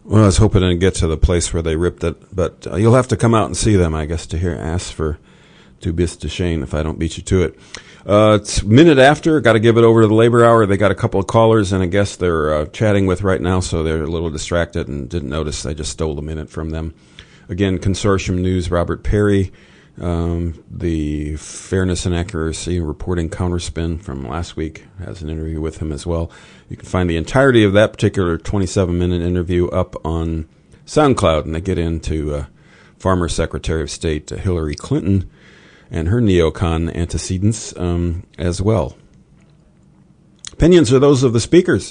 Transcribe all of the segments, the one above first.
Well, I was hoping to get to the place where they ripped it, but you'll have to come out and see them, I guess, to hear ask for Tu bist geschehen if I don't beat you to it. It's a minute after. Got to give it over to the labor hour. They got a couple of callers and a guest they're chatting with right now, so they're a little distracted and didn't notice I just stole a minute from them. Again, Consortium News, Robert Perry, the Fairness and Accuracy Reporting Counterspin from last week has an interview with him as well. You can find the entirety of that particular 27-minute interview up on SoundCloud, and they get into former Secretary of State Hillary Clinton and her neocon antecedents as well. Opinions are those of the speakers.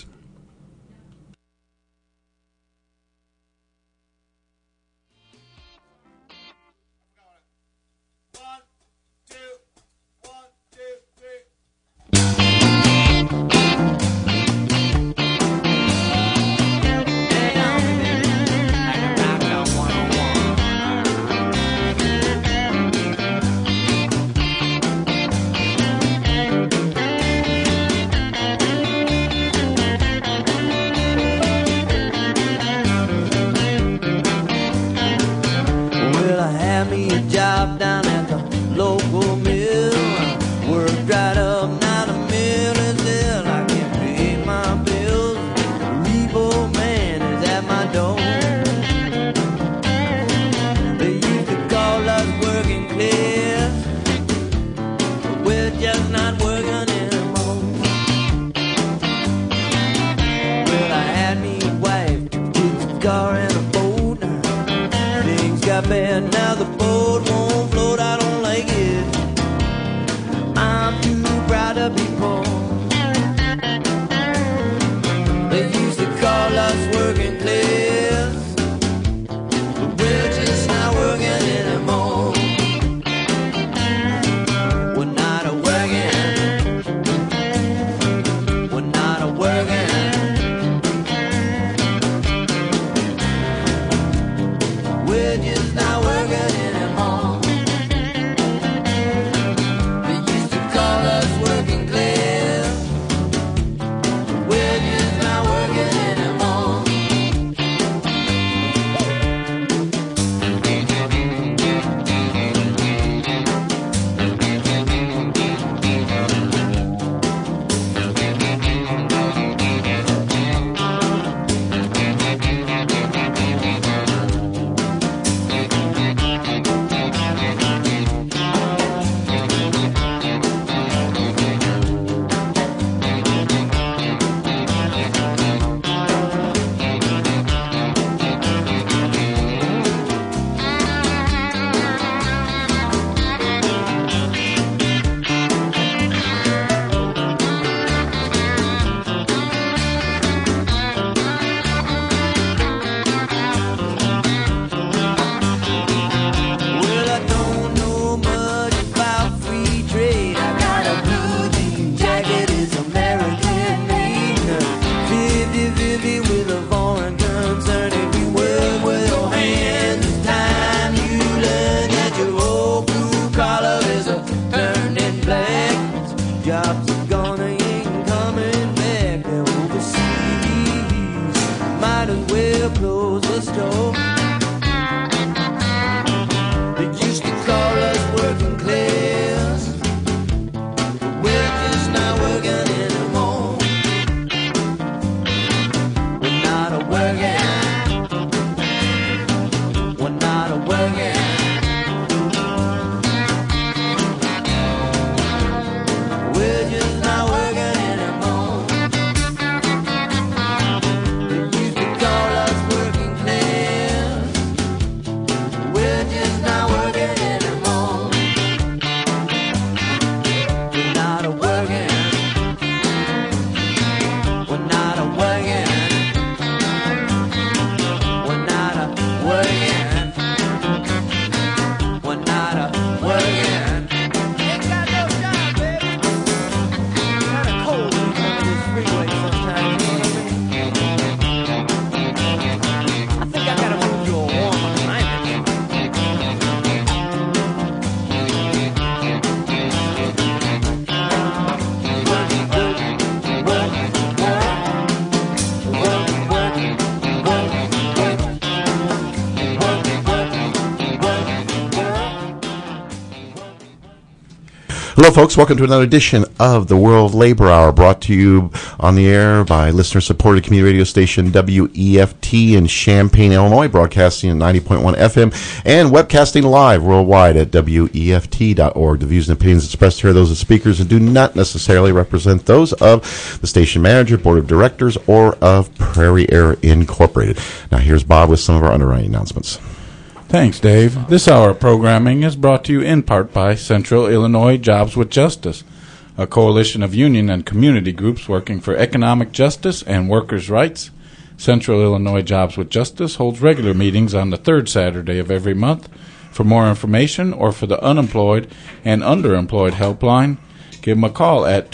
folks. Welcome to another edition of the World Labor Hour, brought to you on the air by listener-supported community radio station WEFT in Champaign, Illinois, broadcasting at 90.1 FM and webcasting live worldwide at WEFT.org. The views and opinions expressed here are those of speakers and do not necessarily represent those of the station manager, board of directors, or of Prairie Air Incorporated. Now, here's Bob with some of our underwriting announcements. Thanks, Dave. This hour of programming is brought to you in part by Central Illinois Jobs with Justice, a coalition of union and community groups working for economic justice and workers' rights. Central Illinois Jobs with Justice holds regular meetings on the third Saturday of every month. For more information or for the unemployed and underemployed helpline, give them a call at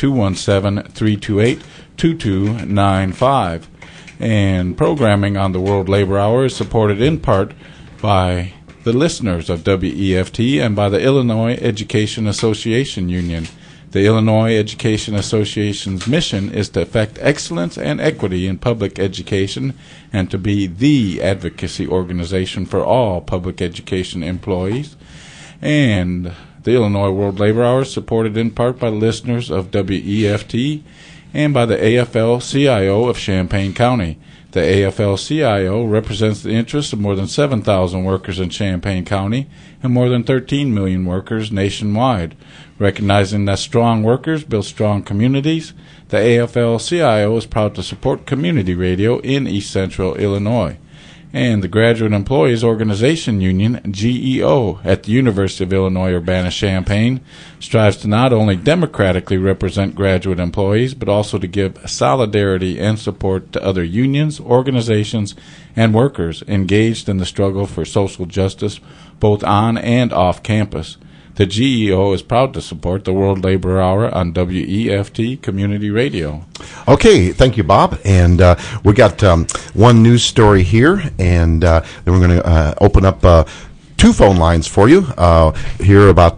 217-328-2295. And programming on the World Labor Hour is supported in part by the listeners of WEFT and by the Illinois Education Association Union. The Illinois Education Association's mission is to effect excellence and equity in public education and to be the advocacy organization for all public education employees. And the Illinois World Labor Hour is supported in part by the listeners of WEFT and by the AFL-CIO of Champaign County. The AFL-CIO represents the interests of more than 7,000 workers in Champaign County and more than 13 million workers nationwide. Recognizing that strong workers build strong communities, the AFL-CIO is proud to support community radio in East Central Illinois. And the Graduate Employees Organization Union, GEO, at the University of Illinois Urbana-Champaign strives to not only democratically represent graduate employees, but also to give solidarity and support to other unions, organizations, and workers engaged in the struggle for social justice, both on and off campus. The GEO is proud to support the World Labor Hour on WEFT Community Radio. Okay, thank you, Bob. And we got one news story here, and then we're going to open up two phone lines for you here about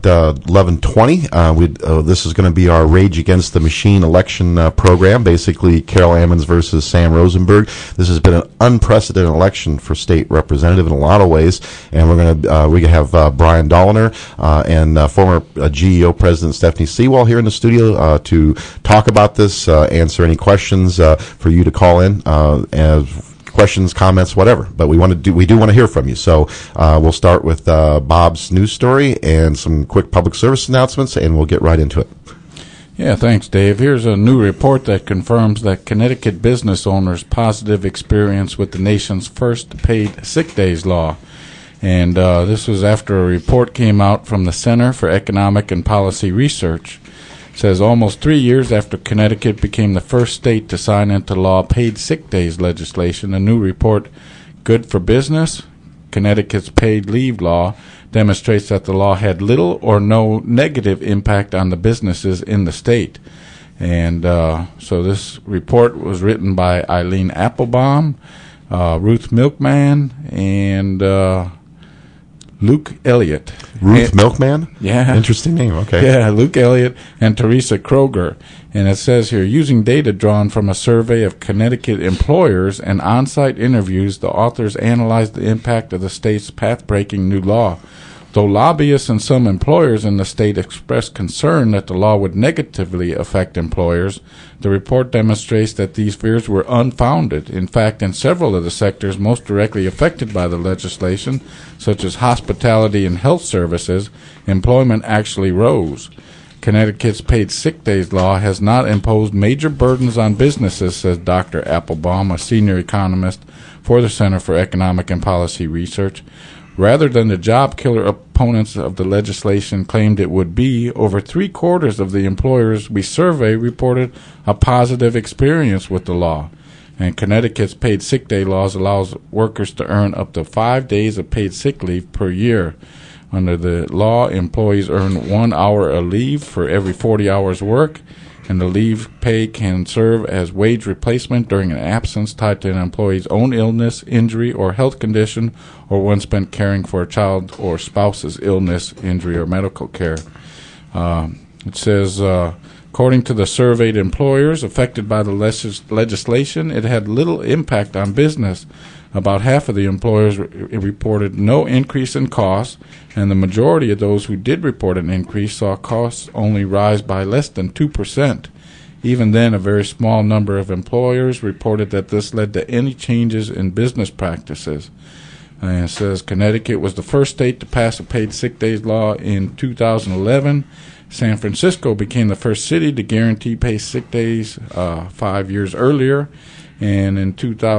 11:20. This is going to be our Rage Against the Machine election program, basically Carol Ammons versus Sam Rosenberg. This has been an unprecedented election for state representative in a lot of ways, and we're going to we have Brian Dolliner and former GEO President Stephanie Sewell here in the studio to talk about this, answer any questions for you to call in as questions, comments, whatever. But we do want to hear from you. So we'll start with Bob's news story and some quick public service announcements, and we'll get right into it. Yeah, thanks, Dave. Here's a new report that confirms that Connecticut business owners' positive experience with the nation's first paid sick days law. And this was after a report came out from the Center for Economic and Policy Research. It says almost 3 years after Connecticut became the first state to sign into law paid sick days legislation, a new report, Good for Business, Connecticut's paid leave law, demonstrates that the law had little or no negative impact on the businesses in the state. And so this report was written by Eileen Applebaum, Ruth Milkman, and Luke Elliott. Ruth Milkman? Yeah. Interesting name, okay. Yeah, Luke Elliott and Teresa Kroger. And it says here, using data drawn from a survey of Connecticut employers and on-site interviews, the authors analyzed the impact of the state's path-breaking new law. Though lobbyists and some employers in the state expressed concern that the law would negatively affect employers, the report demonstrates that these fears were unfounded. In fact, in several of the sectors most directly affected by the legislation, such as hospitality and health services, employment actually rose. Connecticut's paid sick days law has not imposed major burdens on businesses, says Dr. Applebaum, a senior economist for the Center for Economic and Policy Research. Rather than the job killer opponents of the legislation claimed it would be, over 3/4 of the employers we survey reported a positive experience with the law. And Connecticut's paid sick day laws allows workers to earn up to 5 days of paid sick leave per year. Under the law, employees earn 1 hour of leave for every 40 hours work, and the leave pay can serve as wage replacement during an absence tied to an employee's own illness, injury, or health condition, or one spent caring for a child or spouse's illness, injury, or medical care. It says According to the surveyed employers affected by the legislation, it had little impact on business. About half of the employers reported no increase in costs, and the majority of those who did report an increase saw costs only rise by less than 2%. Even then, a very small number of employers reported that this led to any changes in business practices. And it says Connecticut was the first state to pass a paid sick days law in 2011. San Francisco became the first city to guarantee paid sick days 5 years earlier. And in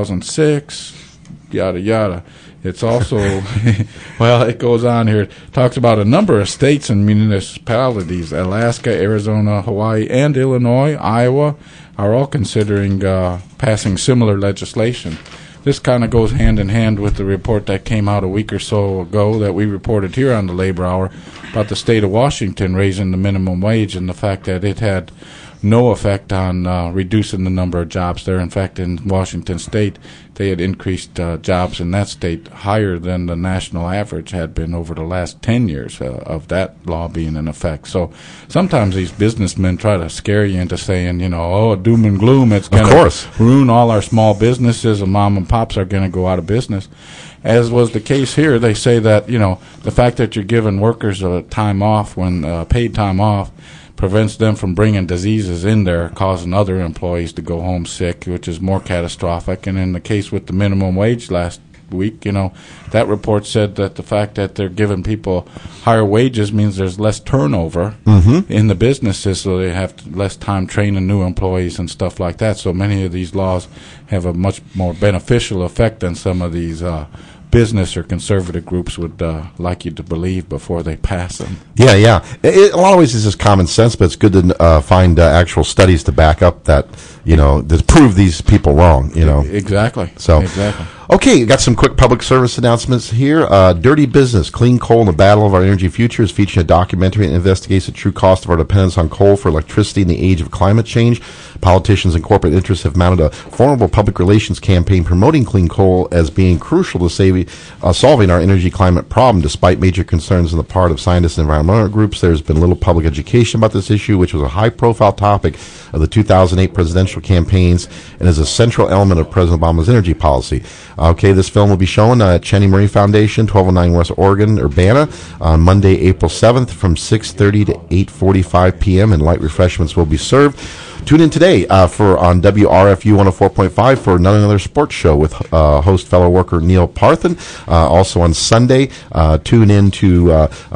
2006, yada, yada. It's also, well, it goes on here. It talks about a number of states and municipalities, Alaska, Arizona, Hawaii, and Illinois, Iowa, are all considering passing similar legislation. This kind of goes hand in hand with the report that came out a week or so ago that we reported here on the Labor Hour about the state of Washington raising the minimum wage and the fact that it had no effect on reducing the number of jobs there. In fact, in Washington state, they had increased jobs in that state higher than the national average had been over the last 10 years of that law being in effect. So sometimes these businessmen try to scare you into saying, doom and gloom, it's going to ruin all our small businesses and mom and pops are going to go out of business. As was the case here, they say that, the fact that you're giving workers time off when paid time off prevents them from bringing diseases in there, causing other employees to go home sick, which is more catastrophic. And in the case with the minimum wage last week, that report said that the fact that they're giving people higher wages means there's less turnover in the businesses, so they have less time training new employees and stuff like that. So many of these laws have a much more beneficial effect than some of these business or conservative groups would like you to believe before they pass them. Yeah. A lot of ways this is common sense, but it's good to find actual studies to back up that, to prove these people wrong, Exactly. So, exactly. Okay, got some quick public service announcements here. Dirty Business, Clean Coal and the Battle of Our Energy Future is featuring a documentary that investigates the true cost of our dependence on coal for electricity in the age of climate change. Politicians and corporate interests have mounted a formidable public relations campaign promoting clean coal as being crucial to solving our energy climate problem. Despite major concerns on the part of scientists and environmental groups, there's been little public education about this issue, which was a high-profile topic of the 2008 presidential campaigns and is a central element of President Obama's energy policy. Okay, this film will be shown at Cheney Murray Foundation, 1209 West Oregon, Urbana, on Monday, April 7th from 6:30 to 8:45 p.m., and light refreshments will be served. Tune in today on WRFU 104.5 for another sports show with host fellow worker Neil Parthen. Also on Sunday, tune in to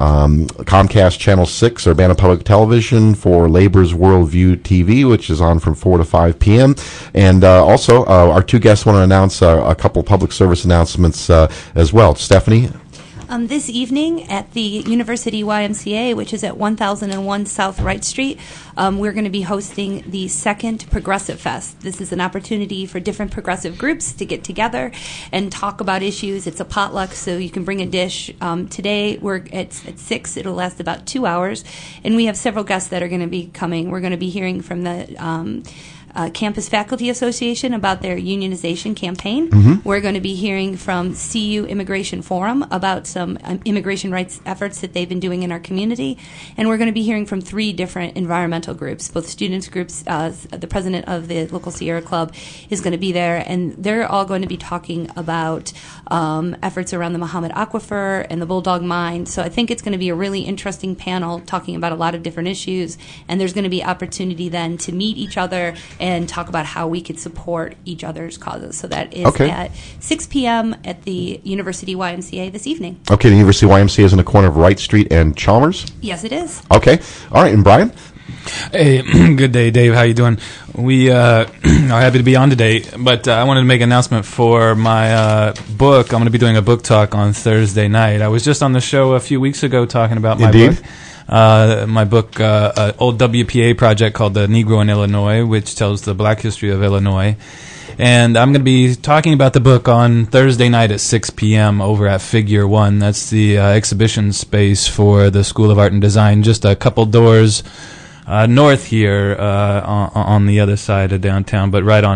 Comcast Channel 6, Urbana Public Television for Labor's Worldview TV, which is on from 4 to 5 p.m. And also, our two guests want to announce a couple public service announcements as well. Stephanie? This evening at the University YMCA, which is at 1001 South Wright Street, we're going to be hosting the second Progressive Fest. This is an opportunity for different progressive groups to get together and talk about issues. It's a potluck, so you can bring a dish. Today we're at 6. It'll last about 2 hours, and we have several guests that are going to be coming. We're going to be hearing from the Campus Faculty Association about their unionization campaign. We're going to be hearing from CU Immigration Forum about some immigration rights efforts that they've been doing in our community. And we're going to be hearing from 3 different environmental groups, both students groups. The president of the local Sierra Club is going to be there, and they're all going to be talking about efforts around the Muhammad Aquifer and the Bulldog Mine. So I think it's going to be a really interesting panel talking about a lot of different issues, and there's going to be opportunity then to meet each other and talk about how we could support each other's causes. So that is at 6 p.m. at the University YMCA this evening. Okay, the University YMCA is in the corner of Wright Street and Chalmers? Yes, it is. Okay. All right, and Brian? Hey, good day, Dave. How you doing? We are happy to be on today, but I wanted to make an announcement for my book. I'm going to be doing a book talk on Thursday night. I was just on the show a few weeks ago talking about my book. My book, old WPA project called The Negro in Illinois, which tells the black history of Illinois. And I'm going to be talking about the book on Thursday night at 6 p.m. over at Figure 1. That's the exhibition space for the School of Art and Design, just a couple doors north here on the other side of downtown, but right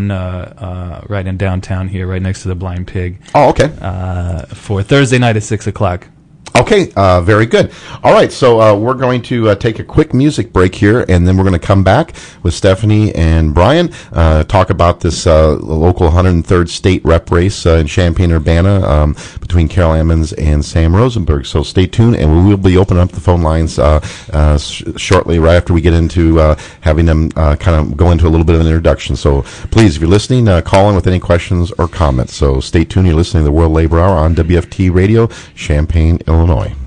in downtown here, right next to the Blind Pig. Oh, okay. For Thursday night at 6 o'clock. Okay, very good. All right, so we're going to take a quick music break here, and then we're going to come back with Stephanie and Brian, talk about this local 103rd state rep race in Champaign-Urbana between Carol Ammons and Sam Rosenberg. So stay tuned, and we will be opening up the phone lines shortly, right after we get into having them kind of go into a little bit of an introduction. So please, if you're listening, call in with any questions or comments. So stay tuned. You're listening to the World Labor Hour on WFT Radio, Champaign, Illinois.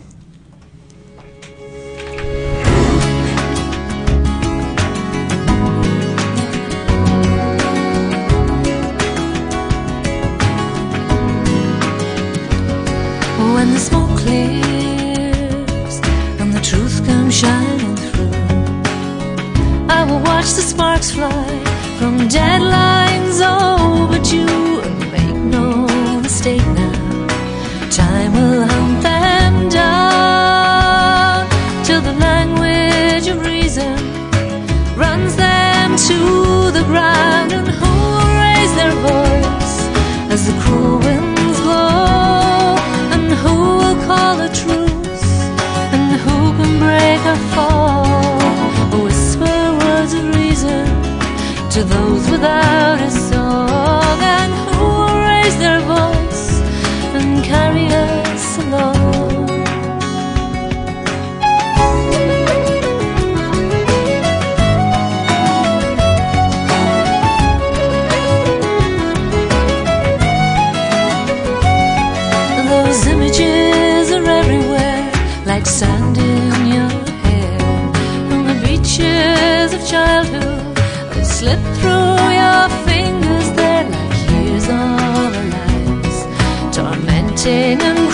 When the smoke clears and the truth comes shining through, I will watch the sparks fly from deadlines. Oh, but you make no mistake now, time will hunt them down till the language of reason runs them to the ground. And who will raise their voice as the cruel winds blow? And who will call a truce? And who can break or fall? Or whisper words of reason to those without a song? And who will raise their voice and carry us along? Those images are everywhere, like sand in your hair, on the beaches of childhood. They slip through your fingers, they're like years of our lives, tormenting and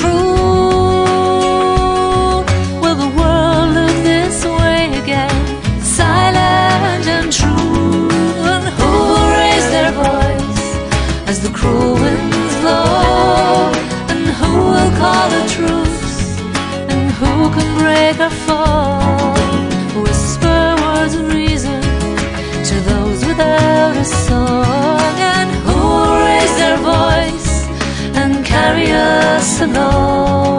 cruel. Will the world look this way again, silent and true? And who will raise their voice as the cruel winds blow? And who will call a truce? And who can break or fall? Whisper words of reason to those without a song. And who will raise their voice and carry us along?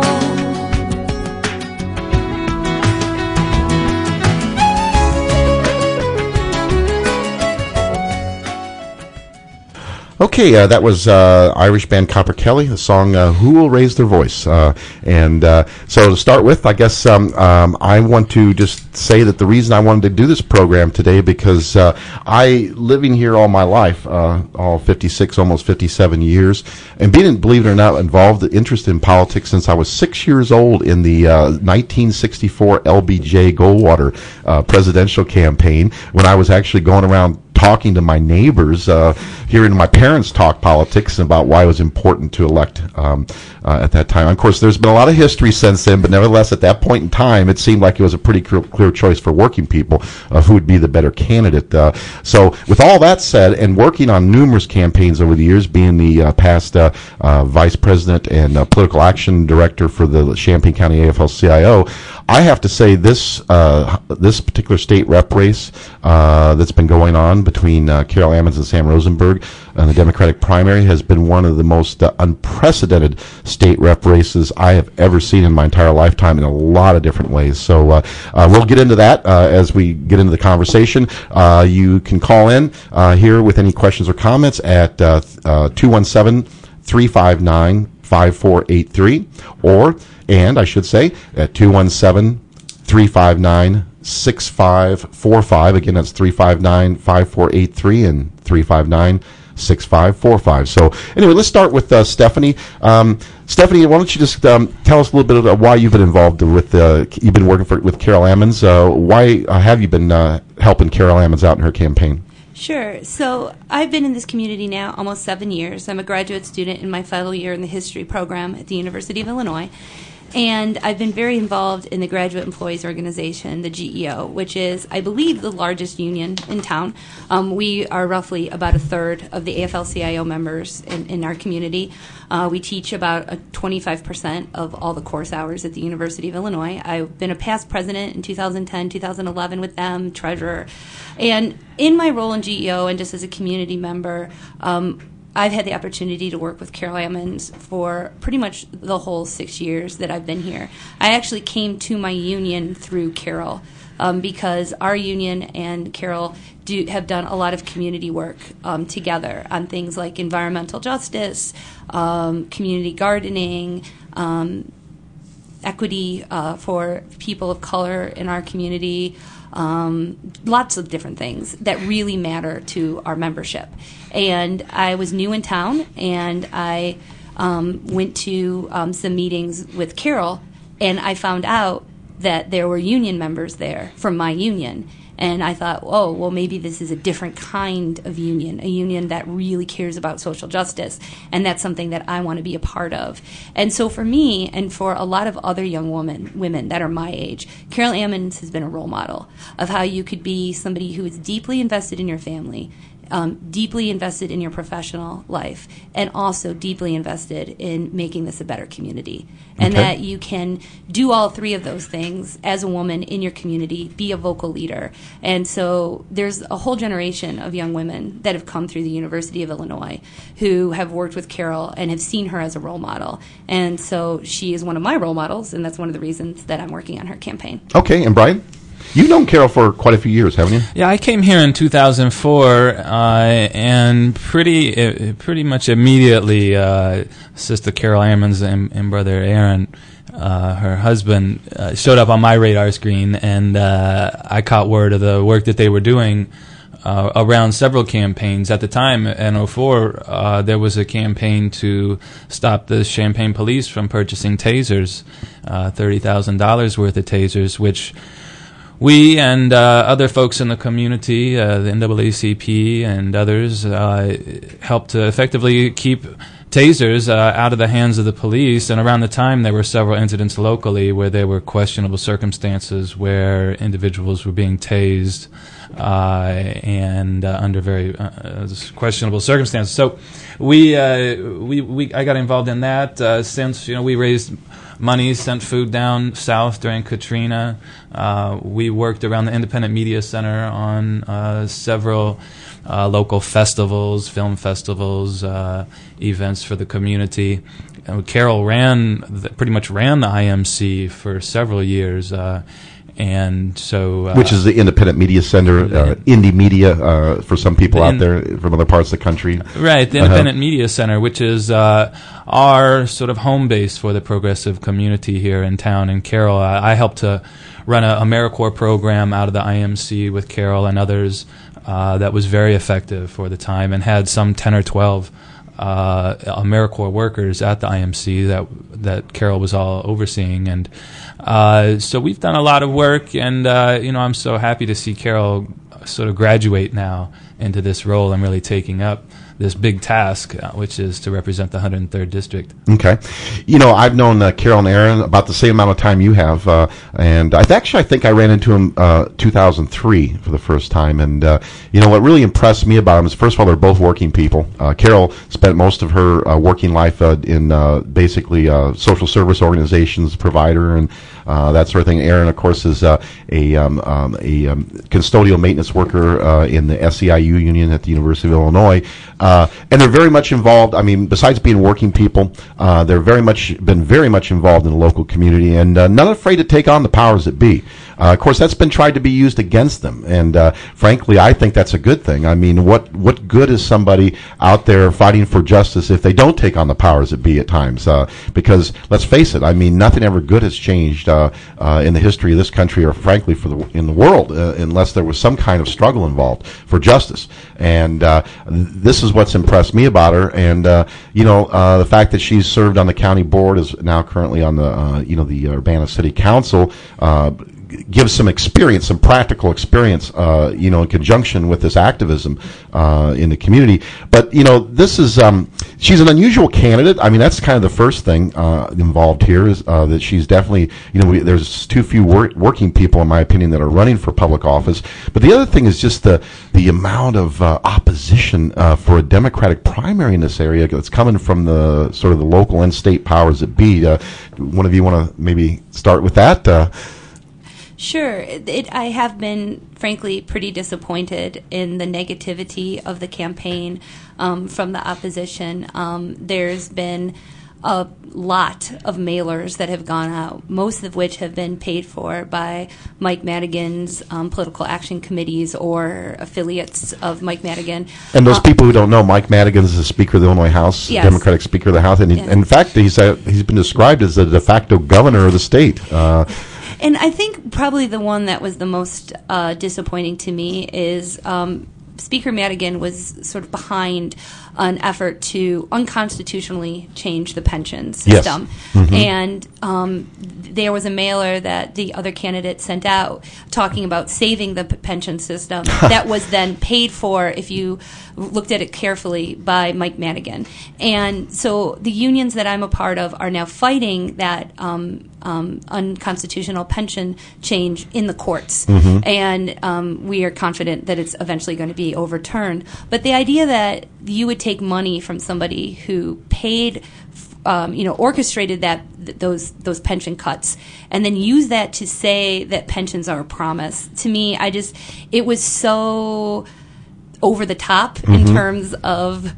Okay, that was Irish band Copper Kelly, the song Who Will Raise Their Voice. So to start with, I guess I want to just say that the reason I wanted to do this program today, because I, living here all my life, all 56, almost 57 years, and being, believe it or not, involved, interested in politics since I was 6 years old in the 1964 LBJ Goldwater presidential campaign, when I was actually going around talking to my neighbors, hearing my parents talk politics and about why it was important to elect at that time. Of course, there's been a lot of history since then, but nevertheless, at that point in time, it seemed like it was a pretty clear choice for working people of who would be the better candidate. So with all that said, and working on numerous campaigns over the years, being the past vice president and political action director for the Champaign County AFL-CIO, I have to say this particular state rep race that's been going on between Carol Ammons and Sam Rosenberg in the Democratic primary has been one of the most unprecedented state rep races I have ever seen in my entire lifetime in a lot of different ways. So we'll get into that as we get into the conversation. You can call in here with any questions or comments at 217-359-5483 and I should say at 217-359-6545. Again, that's 359-5483 and 359-6545. So anyway, let's start with Stephanie. Stephanie, why don't you just tell us a little bit about why you've been involved with, you've been working with Carol Ammons. Why have you been helping Carol Ammons out in her campaign? Sure. So I've been in this community now almost 7 years. I'm a graduate student in my final year in the history program at the University of Illinois. And I've been very involved in the Graduate Employees Organization, the GEO, which is, I believe, the largest union in town. We are roughly about a third of the AFL-CIO members in our community. We teach about 25% of all the course hours at the University of Illinois. I've been a past president in 2010, 2011 with them, treasurer. And in my role in GEO and just as a community member, I've had the opportunity to work with Carol Ammons for pretty much the whole 6 years that I've been here. I actually came to my union through Carol because our union and Carol have done a lot of community work together on things like environmental justice, community gardening, equity for people of color in our community, lots of different things that really matter to our membership. And I was new in town, and I went to some meetings with Carol, and I found out that there were union members there from my union. And I thought, oh, well, maybe this is a different kind of union, a union that really cares about social justice, and that's something that I want to be a part of. And so for me, and for a lot of other young women that are my age, Carol Ammons has been a role model of how you could be somebody who is deeply invested in your family, deeply invested in your professional life, and also deeply invested in making this a better community. And that you can do all three of those things as a woman in your community, be a vocal leader. And so there's a whole generation of young women that have come through the University of Illinois who have worked with Carol and have seen her as a role model. And so she is one of my role models, and that's one of the reasons that I'm working on her campaign. Okay, and Brian? You've known Carol for quite a few years, haven't you? Yeah, I came here in 2004, and pretty much immediately, Sister Carol Ammons and Brother Aaron, her husband, showed up on my radar screen, and I caught word of the work that they were doing around several campaigns. At the time, in 2004, there was a campaign to stop the Champaign police from purchasing tasers, $30,000 worth of tasers, which we and other folks in the community, the NAACP and others, helped to effectively keep tasers out of the hands of the police. And around the time, there were several incidents locally where there were questionable circumstances where individuals were being tased and under very questionable circumstances. So I got involved in that since we raised money, sent food down south during Katrina. We worked around the Independent Media Center on several local festivals, film festivals, events for the community. Carol pretty much ran the IMC for several years. And so, which is the Independent Media Center, Indie Media for some people out there from other parts of the country. Right, the Independent Media Center, which is our sort of home base for the progressive community here in town. And Carol, I helped to run an AmeriCorps program out of the IMC with Carol and others that was very effective for the time, and had some 10 or 12 AmeriCorps workers at the IMC that Carol was all overseeing. And so we've done a lot of work, and I'm so happy to see Carol sort of graduate now into this role and really taking up this big task, which is to represent the 103rd District. Okay. I've known Carol and Aaron about the same amount of time you have, and I think I ran into them 2003 for the first time. And, what really impressed me about them is, first of all, they're both working people. Carol spent most of her working life in basically social service organizations, provider, and that sort of thing. Aaron, of course, is a custodial maintenance worker in the SEIU union at the University of Illinois. And they're very much involved. I mean, besides being working people, they're been very much involved in the local community, and not afraid to take on the powers that be. Of course, that's been tried to be used against them, and frankly, I think that's a good thing. I mean, what good is somebody out there fighting for justice if they don't take on the powers that be at times? Because let's face it, I mean, nothing ever good has changed in the history of this country, or frankly in the world, unless there was some kind of struggle involved for justice. And this is what's impressed me about her. And the fact that she's served on the county board, is now currently on the Urbana City Council, gives some experience, some practical experience, in conjunction with this activism in the community. But this is she's an unusual candidate. I mean, that's kind of the first thing involved here, is that she's definitely there's too few working people, in my opinion, that are running for public office. But the other thing is just the amount of opposition for a Democratic primary in this area that's coming from the sort of the local and state powers that be. One of you want to maybe start with that? Sure. I have been, frankly, pretty disappointed in the negativity of the campaign from the opposition. There's been a lot of mailers that have gone out, most of which have been paid for by Mike Madigan's political action committees or affiliates of Mike Madigan. And those people who don't know, Mike Madigan is the Speaker of the Illinois House, Yes. Democratic Speaker of the House, and in fact, he's been described as the de facto governor of the state. And I think probably the one that was the most disappointing to me is Speaker Madigan was sort of behind an effort to unconstitutionally change the pension system. Yes. Mm-hmm. And there was a mailer that the other candidate sent out talking about saving the pension system that was then paid for, if you looked at it carefully, by Mike Madigan. And so the unions that I'm a part of are now fighting that unconstitutional pension change in the courts. Mm-hmm. And we are confident that it's eventually going to be overturned. But the idea that you would take money from somebody who paid, orchestrated those pension cuts, and then use that to say that pensions are a promise. To me, it was so over the top mm-hmm. in terms of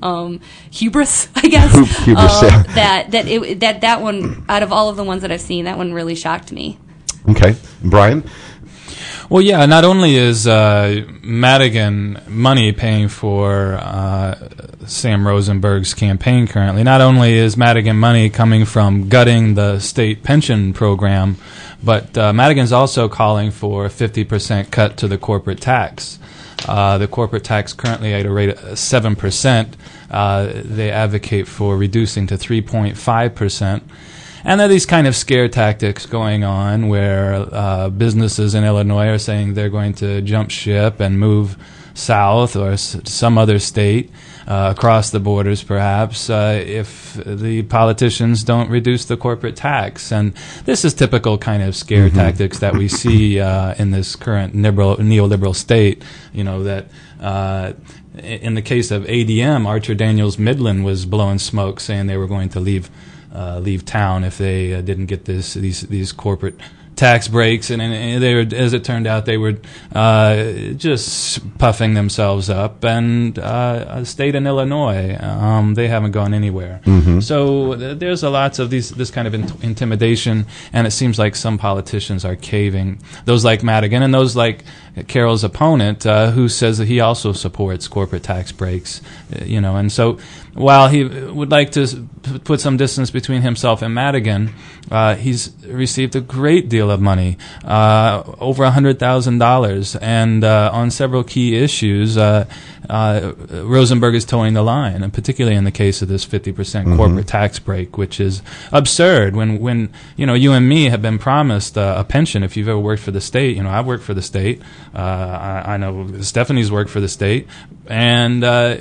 hubris, I guess. Hubris, yeah. That one, out of all of the ones that I've seen, that one really shocked me. Okay, Brian. Well, yeah, not only is Madigan money paying for Sam Rosenberg's campaign currently, not only is Madigan money coming from gutting the state pension program, but Madigan's also calling for a 50% cut to the corporate tax. The corporate tax currently at a rate of 7%. They advocate for reducing to 3.5%. And there are these kind of scare tactics going on where businesses in Illinois are saying they're going to jump ship and move south or some other state across the borders, perhaps, if the politicians don't reduce the corporate tax. And this is typical kind of scare mm-hmm. tactics that we see in this current neoliberal state, that in the case of ADM, Archer Daniels Midland was blowing smoke saying they were going to leave town if they didn't get these corporate tax breaks, and they were, as it turned out, they were just puffing themselves up. And a state in Illinois, they haven't gone anywhere. Mm-hmm. So there's lots of this kind of intimidation, and it seems like some politicians are caving. Those like Madigan and those like Carol's opponent, who says that he also supports corporate tax breaks, and so while he would like to put some distance between himself and Madigan, he's received a great deal of money, over $100,000, and on several key issues, Rosenberg is towing the line, and particularly in the case of this 50% mm-hmm. corporate tax break, which is absurd. When you and me have been promised a pension. If you've ever worked for the state, I've worked for the state. I know Stephanie's worked for the state, and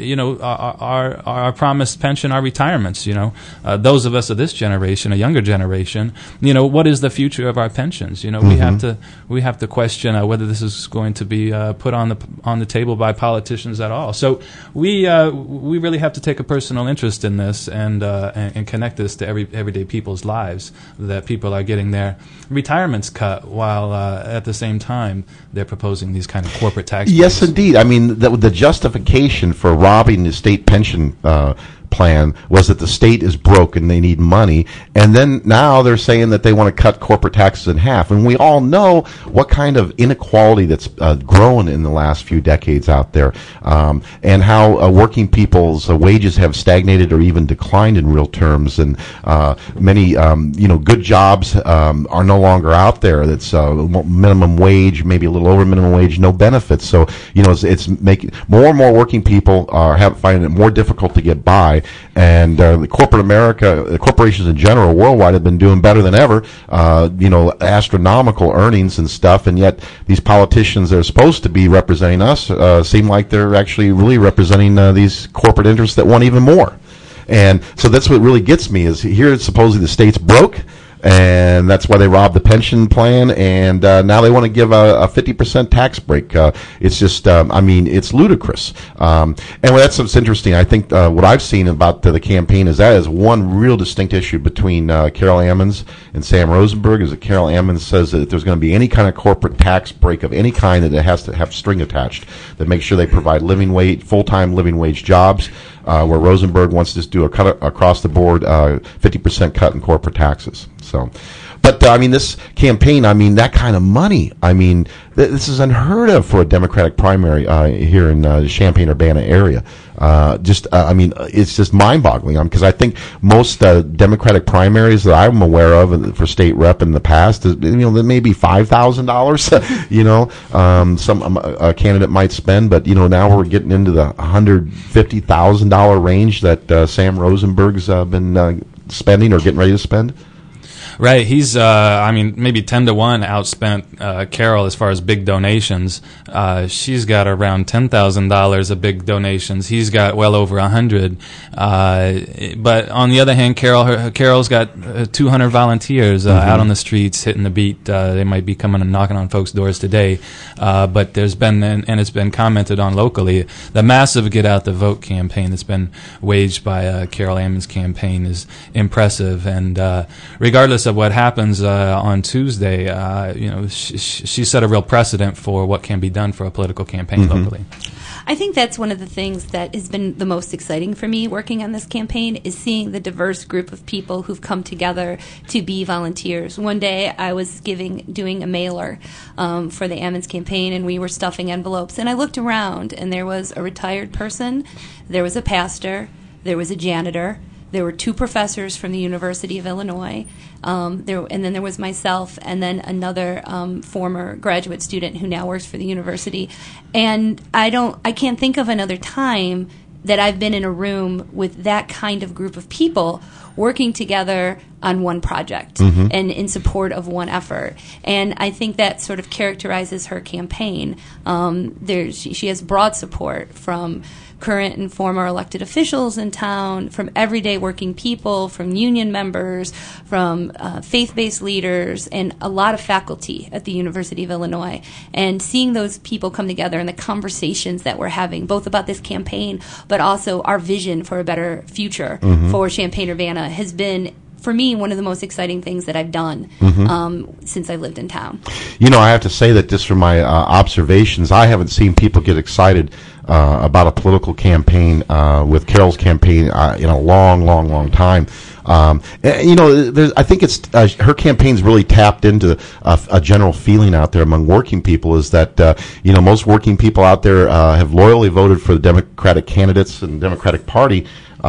our promised pension, our retirements. Those of us of this generation, a younger generation, what is the future of our pensions? Mm-hmm. we have to question whether this is going to be put on the table by politicians at all. So we really have to take a personal interest in this and connect this to everyday people's lives. That people are getting their retirements cut while at the same time they're proposing these kind of corporate tax. Yes, indeed. I mean, the justification for robbing the state pension plan was that the state is broke and they need money, and then now they're saying that they want to cut corporate taxes in half. And we all know what kind of inequality that's grown in the last few decades out there, and how working people's wages have stagnated or even declined in real terms, and many good jobs are no longer out there. That's minimum wage, maybe a little over minimum wage, no benefits. So it's making more and more working people finding it more difficult to get by. And the corporate America, the corporations in general, worldwide, have been doing better than ever. Astronomical earnings and stuff, and yet these politicians that are supposed to be representing us seem like they're actually really representing these corporate interests that want even more. And so that's what really gets me is here. Supposedly the state's broke, and that's why they robbed the pension plan, and now they want to give a 50% tax break. It's just, it's ludicrous. And that's what's interesting. I think what I've seen about the campaign is that is one real distinct issue between Carol Ammons and Sam Rosenberg, is that Carol Ammons says that if there's going to be any kind of corporate tax break of any kind, that it has to have string attached that makes sure they provide full-time living wage jobs, where Rosenberg wants to just do a cut across the board, 50% cut in corporate taxes. So, but this campaign, that kind of money, this is unheard of for a Democratic primary here in the Champaign-Urbana area. It's just mind-boggling. Because I think most Democratic primaries that I'm aware of for state rep in the past, maybe $5,000. Some a candidate might spend, but now we're getting into the $150,000 range that Sam Rosenberg's been spending or getting ready to spend. Right. He's, maybe 10 to 1 outspent Carol as far as big donations. She's got around $10,000 of big donations. He's got well over 100. But on the other hand, Carol's got 200 volunteers out on the streets hitting the beat. They might be coming and knocking on folks' doors today. But there's been, and it's been commented on locally, the massive Get Out the Vote campaign that's been waged by Carol Ammons' campaign is impressive. And regardless of what happens on Tuesday, she set a real precedent for what can be done for a political campaign locally. I think that's one of the things that has been the most exciting for me working on this campaign, is seeing the diverse group of people who've come together to be volunteers. One day I was doing a mailer for the Ammons campaign, and we were stuffing envelopes, and I looked around, and there was a retired person, there was a pastor, there was a janitor, there were 2 professors from the University of Illinois, and then there was myself, and then another former graduate student who now works for the university. And I can't think of another time that I've been in a room with that kind of group of people working together on one project and in support of one effort. And I think that sort of characterizes her campaign. She has broad support from current and former elected officials in town, from everyday working people, from union members, from faith-based leaders, and a lot of faculty at the University of Illinois. And seeing those people come together and the conversations that we're having, both about this campaign, but also our vision for a better future for Champaign-Urbana, has been, for me, one of the most exciting things that I've done since I lived in town. I have to say that just from my observations, I haven't seen people get excited about a political campaign with Carol's campaign in a long time. I think it's her campaign's really tapped into a general feeling out there among working people, is that most working people out there have loyally voted for the Democratic candidates and Democratic Party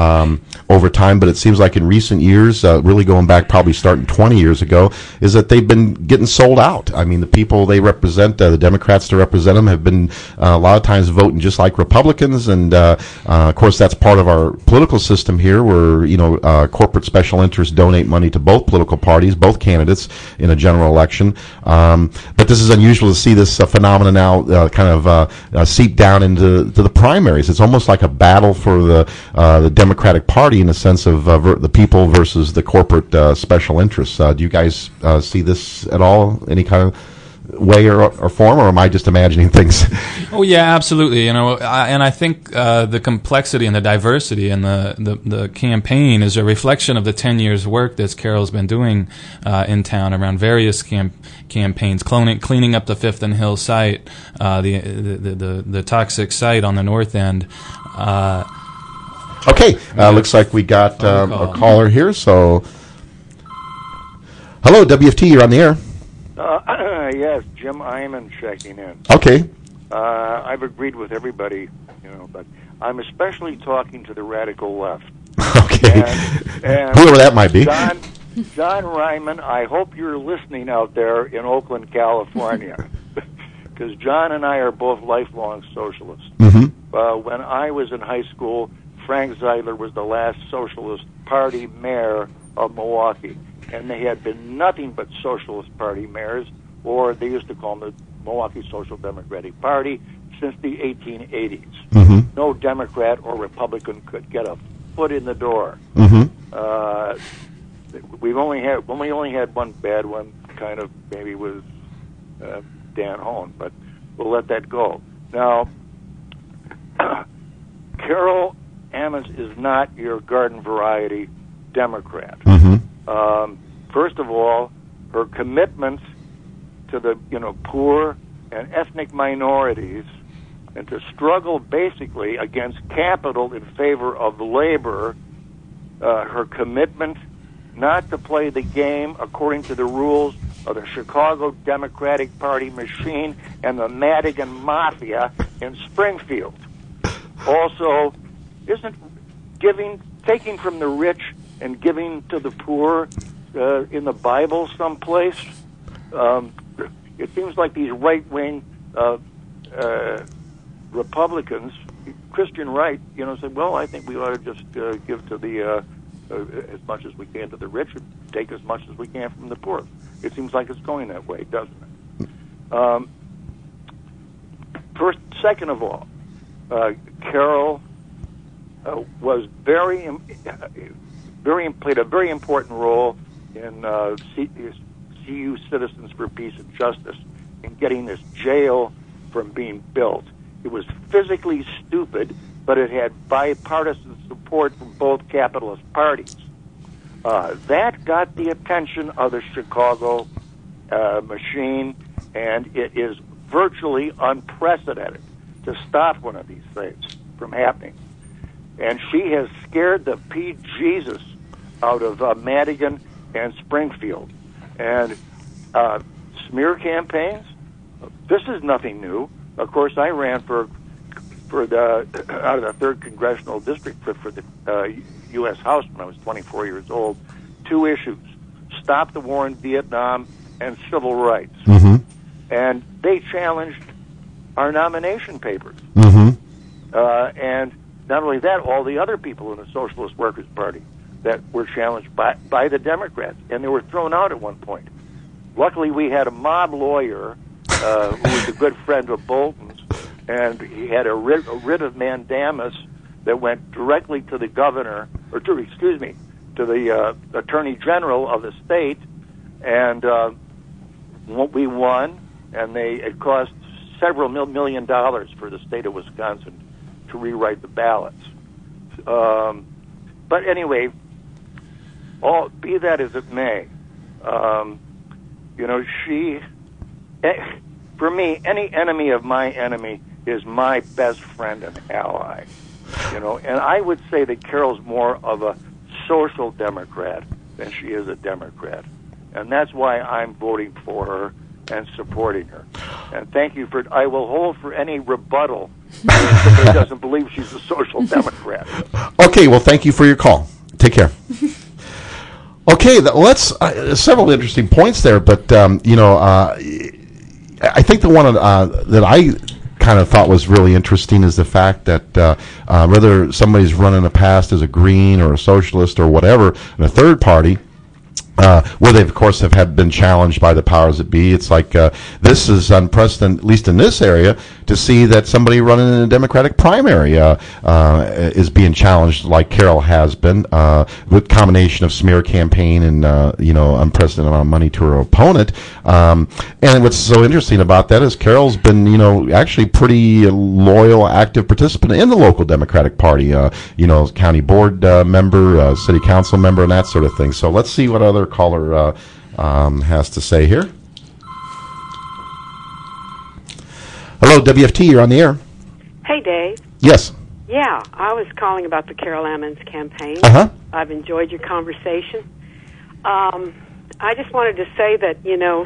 over time, but it seems like in recent years, really going back probably starting 20 years ago, is that they've been getting sold out. The people they represent, the Democrats to represent them, have been a lot of times voting just like Republicans, and of course that's part of our political system here, where corporate special interests donate money to both political parties, both candidates in a general election. But this is unusual to see this phenomenon now seep down into the primaries. It's almost like a battle for the Democratic Party, in a sense of the people versus the corporate special interests. Do you guys see this at all, any kind of way or form, or am I just imagining things? Oh yeah, absolutely. And I think the complexity and the diversity in the campaign is a reflection of the 10 years work that Carol's been doing in town around various campaigns, cleaning up the Fifth and Hill site, the toxic site on the north end. Okay, looks like we got a caller here. So, hello, WFT, you're on the air. Yes, Jim Iman checking in. Okay. I've agreed with everybody, but I'm especially talking to the radical left. Okay. And whoever that might be. John Ryman, I hope you're listening out there in Oakland, California, because John and I are both lifelong socialists. When I was in high school, Frank Zeidler was the last Socialist Party mayor of Milwaukee, and they had been nothing but Socialist Party mayors, or they used to call them the Milwaukee Social Democratic Party, since the 1880s. No Democrat or Republican could get a foot in the door. we only had one bad one, kind of maybe was Dan Hoan, but we'll let that go. Now, Carol Ammons is not your garden variety Democrat. First of all, her commitment to the poor and ethnic minorities, and to struggle basically against capital in favor of labor, her commitment not to play the game according to the rules of the Chicago Democratic Party machine and the Madigan Mafia in Springfield. Also, isn't taking from the rich and giving to the poor in the Bible someplace? It seems like these right-wing Republicans, Christian right, say, well, I think we ought to just give to the as much as we can to the rich and take as much as we can from the poor. It seems like it's going that way, doesn't it? Second of all, Carol was played a very important role in CU Citizens for Peace and Justice in getting this jail from being built. It was physically stupid, but it had bipartisan support from both capitalist parties. That got the attention of the Chicago machine, and it is virtually unprecedented to stop one of these things from happening. And she has scared the Jesus out of Madigan and Springfield. And smear campaigns, this is nothing new. Of course, I ran for the out of the 3rd Congressional District for the U.S. House when I was 24 years old. 2 issues: stop the war in Vietnam and civil rights. And they challenged our nomination papers. And not only that, all the other people in the Socialist Workers' Party that were challenged by the Democrats, and they were thrown out at one point. Luckily, we had a mob lawyer who was a good friend of Bolton's, and he had a writ of mandamus that went directly to the governor, to the Attorney General of the state, and we won, and it cost several $1 million for the state of Wisconsin to rewrite the ballots. But anyway, be that as it may, for me, any enemy of my enemy is my best friend and ally. And I would say that Carol's more of a social Democrat than she is a Democrat. And that's why I'm voting for her and supporting her. And thank you I will hold for any rebuttal if somebody doesn't believe she's a social Democrat. Okay, well, thank you for your call. Take care. Okay, let's several interesting points there, but I think the one that I kind of thought was really interesting is the fact that whether somebody's run in the past as a Green or a socialist or whatever in a third party, where they, of course, have been challenged by the powers that be. It's like this is unprecedented, at least in this area, to see that somebody running in a Democratic primary is being challenged like Carol has been, with combination of smear campaign and unprecedented amount of money to her opponent. And what's so interesting about that is Carol's been actually pretty loyal, active participant in the local Democratic Party. County board member, city council member, and that sort of thing. So let's see what other caller has to say here. Hello, WFT, you're on the air. Hey, Dave. Yes. Yeah, I was calling about the Carol Ammons campaign. I've enjoyed your conversation. I just wanted to say that,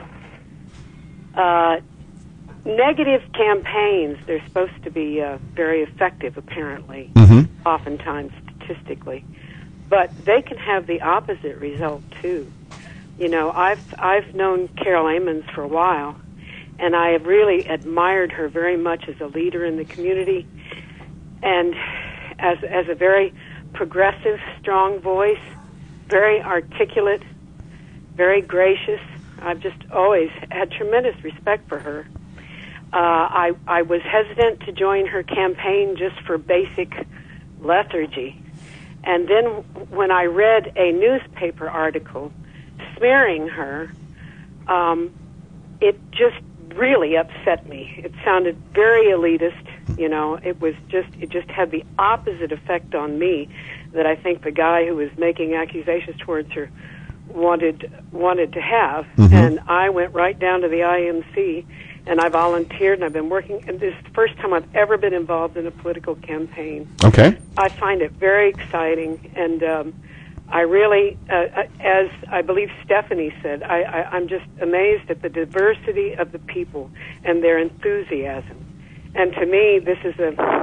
negative campaigns, they're supposed to be very effective, apparently, oftentimes statistically. But they can have the opposite result, too. I've known Carol Ammons for a while, and I have really admired her very much as a leader in the community and as a very progressive, strong voice, very articulate, very gracious. I've just always had tremendous respect for her. I was hesitant to join her campaign just for basic lethargy. And then when I read a newspaper article smearing her, it just really upset me. It sounded very elitist, you know. It just had the opposite effect on me that I think the guy who was making accusations towards her wanted to have. Mm-hmm. And I went right down to the IMC, and I volunteered, and I've been working, and this is the first time I've ever been involved in a political campaign. Okay. I find it very exciting, and I really, as I believe Stephanie said, I'm just amazed at the diversity of the people and their enthusiasm. And to me, this is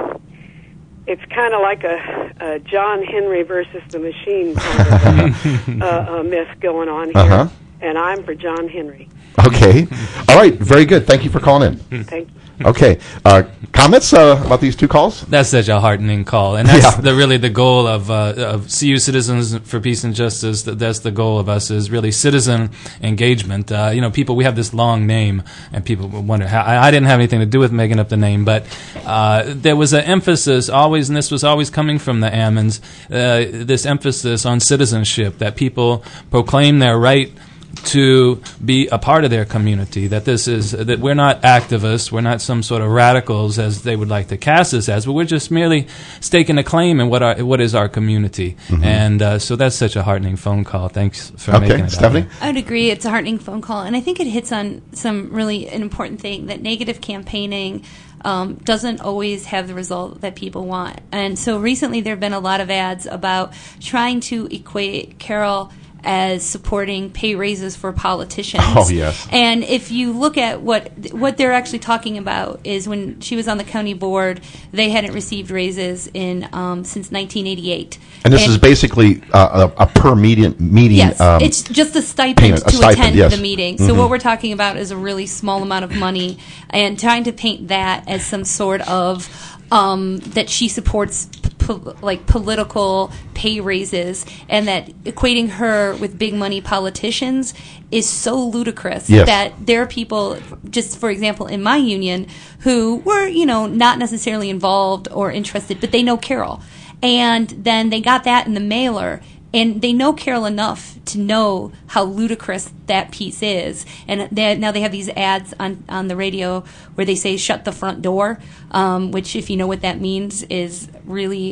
it's kind of like a John Henry versus the machine kind of a myth going on here. Uh-huh. And I'm for John Henry. Okay. All right. Very good. Thank you for calling in. Thank you. Okay. Comments about these two calls? That's such a heartening call, and that's really the goal of CU Citizens for Peace and Justice. That's the goal of us, is really citizen engagement. People, we have this long name, and people wonder how. I didn't have anything to do with making up the name, but there was an emphasis always, and this was always coming from the Ammons, this emphasis on citizenship, that people proclaim their right to be a part of their community, that we're not activists, we're not some sort of radicals as they would like to cast us as, but we're just merely staking a claim in what is our community. Mm-hmm. And so that's such a heartening phone call. Thanks for making it. Stephanie? I would agree, it's a heartening phone call, and I think it hits on some really an important thing, that negative campaigning doesn't always have the result that people want. And so recently there have been a lot of ads about trying to equate Carol as supporting pay raises for politicians. Oh, yes. And if you look at what they're actually talking about is when she was on the county board, they hadn't received raises in since 1988. And this is basically a per meeting. Yes, it's just a stipend to attend yes. the meeting. So what we're talking about is a really small amount of money, and trying to paint that as some sort of that she supports political pay raises, and that equating her with big money politicians is so ludicrous. Yes. That there are people, just for example, in my union, who were, not necessarily involved or interested, but they know Carol. And then they got that in the mailer, and they know Carol enough to know how ludicrous that piece is. And now they have these ads on the radio where they say, "Shut the front door," which, if you know what that means, is really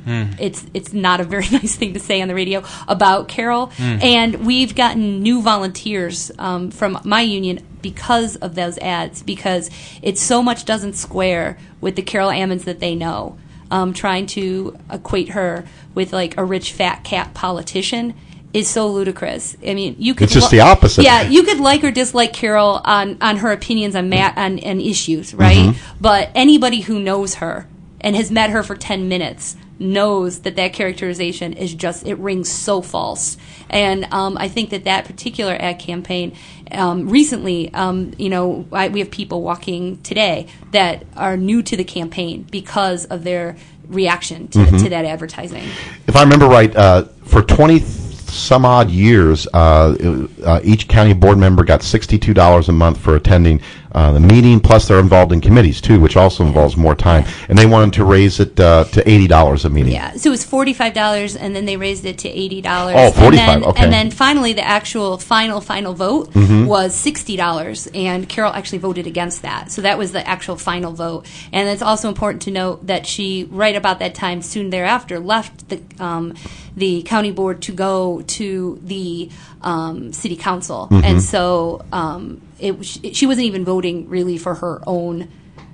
it's not a very nice thing to say on the radio about Carol. And we've gotten new volunteers from my union because of those ads, because it so much doesn't square with the Carol Ammons that they know. Trying to equate her with like a rich fat cat politician is so ludicrous. I mean, you could it's just the opposite. Yeah, you could like or dislike Carol on her opinions on issues, right? But anybody who knows her and has met her for 10 minutes knows that characterization is just, it rings so false. And I think that particular ad campaign recently, we have people walking today that are new to the campaign because of their reaction to that advertising. If I remember right, for 20 some odd years, each county board member got $62 a month for attending the meeting, plus they're involved in committees too, which also involves more time. And they wanted to raise it to $80 a meeting. Yeah, so it was $45, and then they raised it to $80. Oh, $45, okay. And then finally, the actual final vote was $60, and Carol actually voted against that. So that was the actual final vote. And it's also important to note that she, right about that time, soon thereafter, left the county board to go to the city council. And so she wasn't even voting really for her own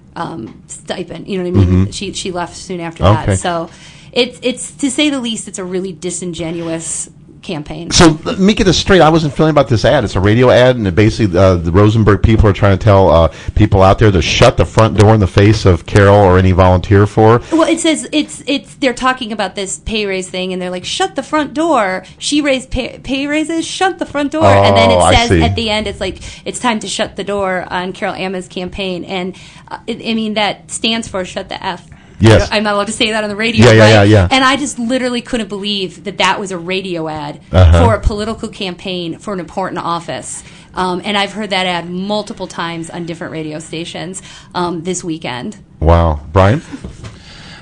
stipend. You know what I mean? She left soon after that. So it's to say the least, it's a really disingenuous campaign. So let me get this straight. I wasn't feeling about this ad. It's a radio ad, and basically the Rosenberg people are trying to tell people out there to shut the front door in the face of Carol or any volunteer for her. Well, it says they're talking about this pay raise thing, and they're like, shut the front door. She raised pay raises, shut the front door. And then it says at the end, it's like, it's time to shut the door on Carol Ammon's campaign. And that stands for shut the F. Yes. I'm not allowed to say that on the radio, right? Yeah. And I just literally couldn't believe that was a radio ad for a political campaign for an important office. And I've heard that ad multiple times on different radio stations this weekend. Wow. Brian?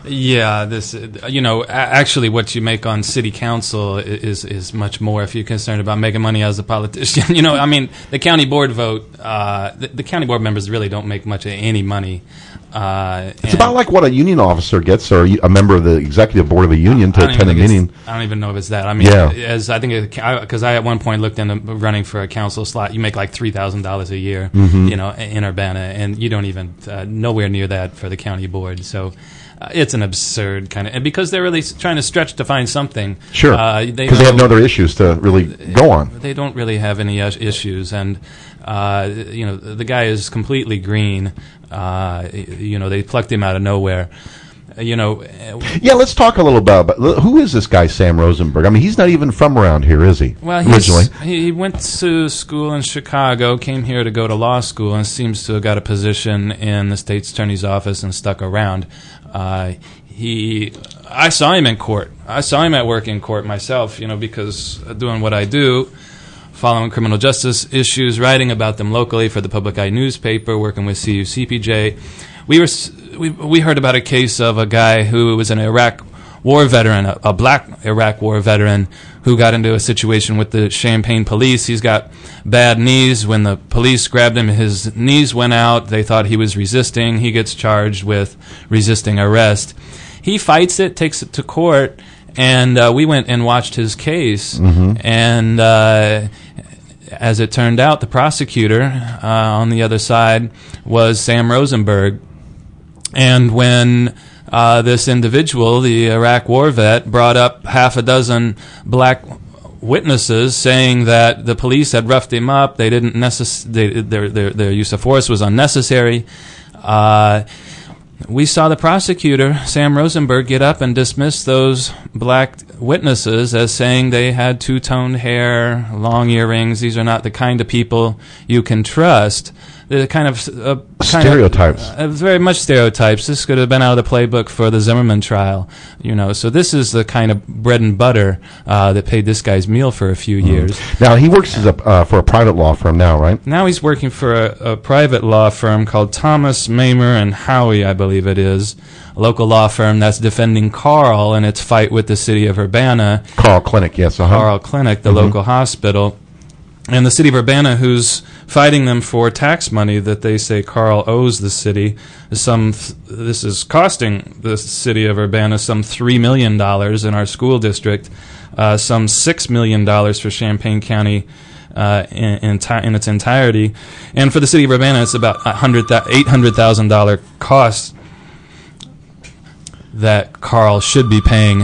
Yeah, actually, what you make on city council is much more if you're concerned about making money as a politician. The county board vote, the county board members really don't make much of any money. It's about like what a union officer gets, or a member of the executive board of a union to attend a meeting. I don't even know if it's that. Because I at one point looked into running for a council slot, you make like $3,000 a year, in Urbana, and you don't even nowhere near that for the county board. So. It's an absurd kind of, and because they're really trying to stretch to find something. Sure, because they have no other issues to really go on. They don't really have any issues, and the guy is completely green. They plucked him out of nowhere. Yeah, let's talk a little about who is this guy, Sam Rosenberg? I mean, he's not even from around here, is he? Well, originally, he went to school in Chicago, came here to go to law school, and seems to have got a position in the state's attorney's office and stuck around. I saw him in court. I saw him at work in court myself, because doing what I do, following criminal justice issues, writing about them locally for the Public Eye newspaper, working with CUCPJ. We heard about a case of a guy who was an Iraq war veteran, a black Iraq war veteran, who got into a situation with the Champaign police. He's got bad knees. When the police grabbed him, his knees went out. They thought he was resisting. He gets charged with resisting arrest. He fights it, takes it to court, and we went and watched his case. Mm-hmm. And as it turned out, the prosecutor on the other side was Sam Rosenberg. And when this individual, the Iraq war vet, brought up half a dozen black witnesses saying that the police had roughed him up, they didn't their use of force was unnecessary. We saw the prosecutor, Sam Rosenberg, get up and dismiss those black witnesses as saying they had two-toned hair, long earrings. These are not the kind of people you can trust. The kind of stereotypes. Very much stereotypes. This could have been out of the playbook for the Zimmerman trial, So this is the kind of bread and butter that paid this guy's meal for a few years. Now he works as for a private law firm now, right? Now he's working for a private law firm called Thomas, Mamer, and Howie, I believe it is, a local law firm that's defending Carl in its fight with the city of Urbana. Carl Clinic, yes. Carl Clinic, the local hospital. And the city of Urbana, who's fighting them for tax money that they say Carl owes the city, this is costing the city of Urbana some $3 million in our school district, some $6 million for Champaign County in its entirety. And for the city of Urbana, it's about $800,000 cost that Carl should be paying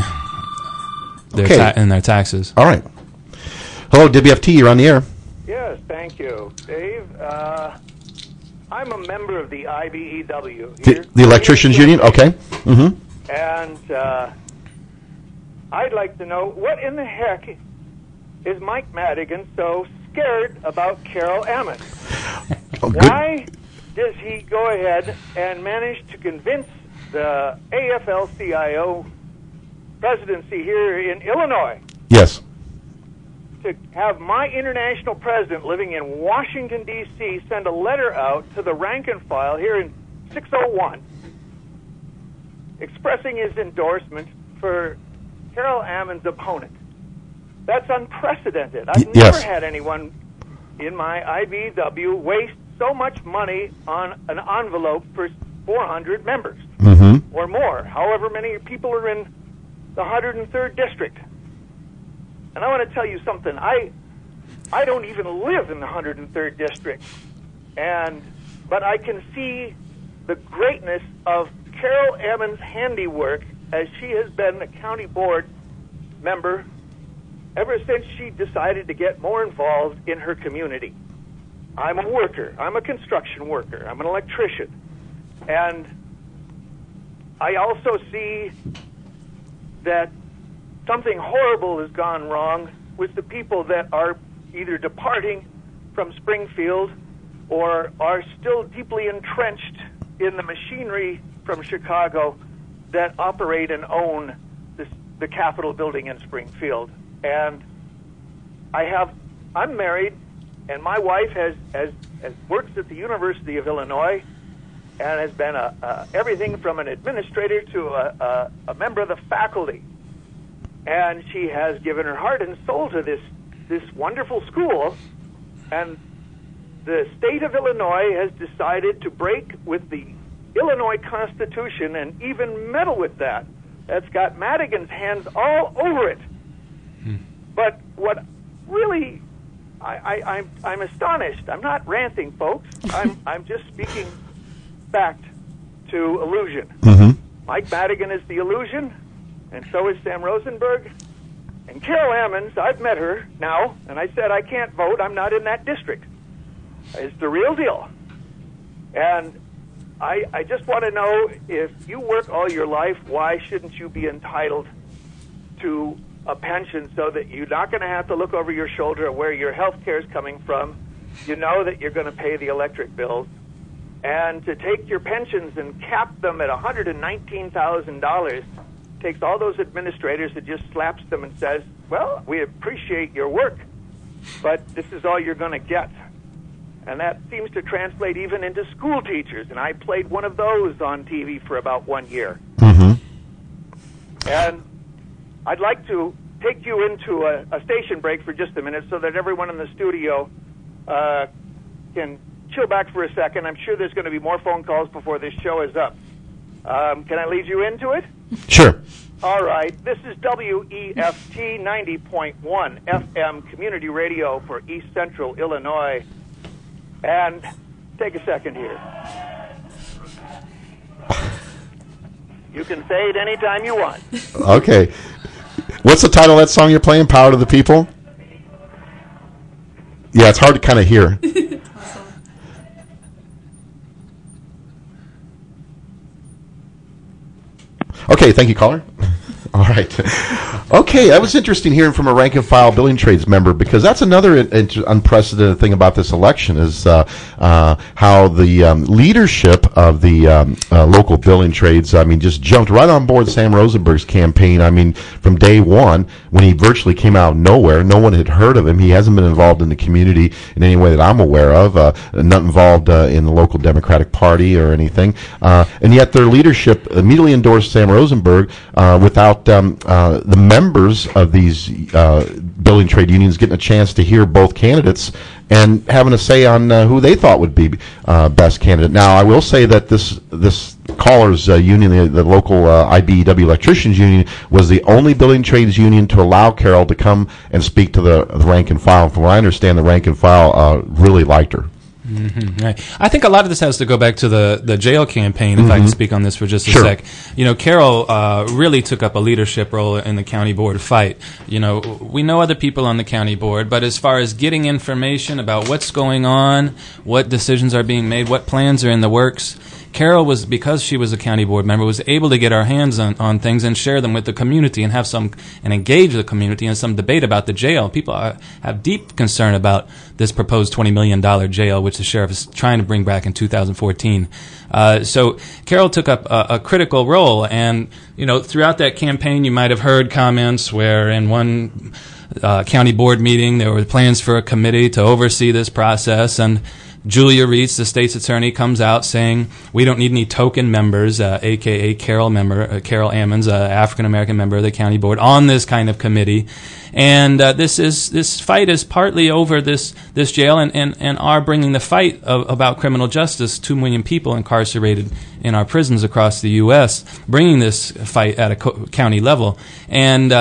in their taxes. All right. Hello, WFT, you're on the air. Yes, thank you, Dave. I'm a member of the IBEW. The Electricians Union? Okay. Mm-hmm. And I'd like to know, what in the heck is Mike Madigan so scared about Carol Ammons? Why does he go ahead and manage to convince the AFL-CIO presidency here in Illinois? Yes. To have my international president living in Washington, D.C. send a letter out to the rank and file here in 601 expressing his endorsement for Carol Ammons' opponent. That's unprecedented. I've never had anyone in my IBW waste so much money on an envelope for 400 members or more, however many people are in the 103rd District. And I want to tell you something. I don't even live in the 103rd District, but I can see the greatness of Carol Ammons' handiwork as she has been a county board member ever since she decided to get more involved in her community. I'm a worker. I'm a construction worker. I'm an electrician. And I also see that something horrible has gone wrong with the people that are either departing from Springfield or are still deeply entrenched in the machinery from Chicago that operate and own the Capitol building in Springfield. And I'm married, and my wife has works at the University of Illinois, and has been everything from an administrator to a member of the faculty. And she has given her heart and soul to this wonderful school. And the state of Illinois has decided to break with the Illinois Constitution and even meddle with that. That's got Madigan's hands all over it. But what really, I'm astonished. I'm not ranting, folks. I'm just speaking fact to illusion. Mike Madigan is the illusion, and so is Sam Rosenberg. And Carol Ammons, I've met her now, and I said I can't vote. I'm not in that district. It's the real deal. And I just want to know, if you work all your life, why shouldn't you be entitled to a pension so that you're not going to have to look over your shoulder at where your health care is coming from? You know that you're going to pay the electric bills. And to take your pensions and cap them at $119,000 takes all those administrators and just slaps them and says, well, we appreciate your work, but this is all you're going to get. And that seems to translate even into school teachers. And I played one of those on TV for about 1 year. And I'd like to take you into a station break for just a minute so that everyone in the studio can chill back for a second. I'm sure there's going to be more phone calls before this show is up. Can I lead you into it? Sure. All right. This is WEFT 90.1 FM Community Radio for East Central Illinois. And take a second here. You can say it anytime you want. Okay. What's the title of that song you're playing, Power to the People? Yeah, it's hard to kind of hear. Okay, thank you, caller. All right. Okay, that was interesting hearing from a rank-and-file building trades member, because that's another unprecedented thing about this election is how the leadership of the local building trades, just jumped right on board Sam Rosenberg's campaign. From day one, when he virtually came out of nowhere, no one had heard of him. He hasn't been involved in the community in any way that I'm aware of, not involved in the local Democratic Party or anything. And yet their leadership immediately endorsed Sam Rosenberg without the members of these building trade unions getting a chance to hear both candidates and having a say on who they thought would be best candidate. Now, I will say that this caller's union, the local IBEW Electricians Union, was the only building trades union to allow Carol to come and speak to the rank and file. From what I understand, the rank and file really liked her. Right. I think a lot of this has to go back to the jail campaign, if I can speak on this for just a sec. Carol really took up a leadership role in the county board fight. We know other people on the county board, but as far as getting information about what's going on, what decisions are being made, what plans are in the works, Carol was, because she was a county board member, was able to get our hands on things and share them with the community and and engage the community in some debate about the jail. People have deep concern about this proposed $20 million jail, which the sheriff is trying to bring back in 2014. So Carol took up a critical role, and throughout that campaign, you might have heard comments where in one county board meeting there were plans for a committee to oversee this process, and Julia Reitz, the state's attorney, comes out saying we don't need any token members, a.k.a. Carol Ammons, African-American member of the county board, on this kind of committee. And this fight is partly over this jail and our bringing the fight about criminal justice, 2 million people incarcerated in our prisons across the U.S., bringing this fight at a county level. And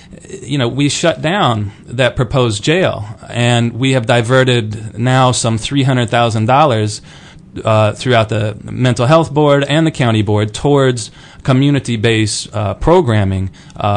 we shut down that proposed jail, and we have diverted now some $300,000 throughout the mental health board and the county board towards community-based programming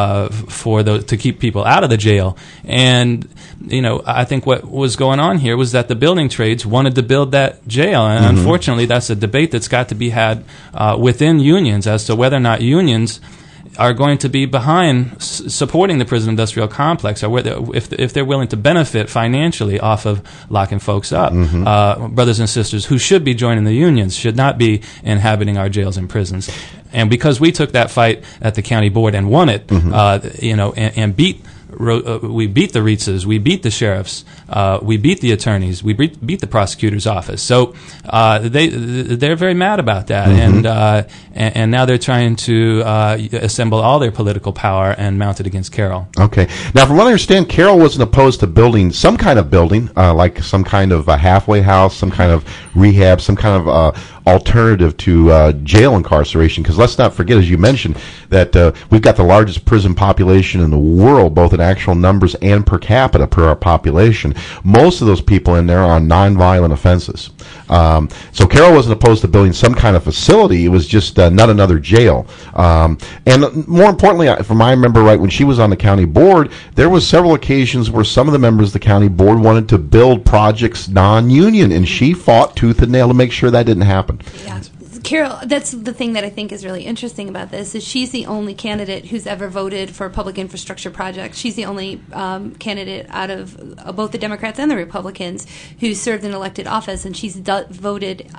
to keep people out of the jail. And I think what was going on here was that the building trades wanted to build that jail, and unfortunately, that's a debate that's got to be had within unions as to whether or not unions are going to be behind supporting the prison industrial complex, or if they're willing to benefit financially off of locking folks up. Brothers and sisters who should be joining the unions should not be inhabiting our jails and prisons. And because we took that fight at the county board and won it, and we beat the Reitzes, we beat the sheriffs, we beat the attorneys, we beat the prosecutor's office. So they're very mad about that, and now they're trying to assemble all their political power and mount it against Carroll. Okay. Now, from what I understand, Carroll wasn't opposed to building some kind of building, like some kind of halfway house, some kind of rehab, some kind of alternative to jail incarceration. Because let's not forget, as you mentioned, that we've got the largest prison population in the world, both in actual numbers and per capita per our population. Most of those people in there are on nonviolent offenses. So Carroll wasn't opposed to building some kind of facility. It was just not another jail. And more importantly, if I remember right, when she was on the county board, there was several occasions where some of the members of the county board wanted to build projects non-union, and she fought tooth and nail to make sure that didn't happen. Yeah. Carol, that's the thing that I think is really interesting about this, is she's the only candidate who's ever voted for public infrastructure projects. She's the only candidate out of both the Democrats and the Republicans who served in elected office, and she's voted,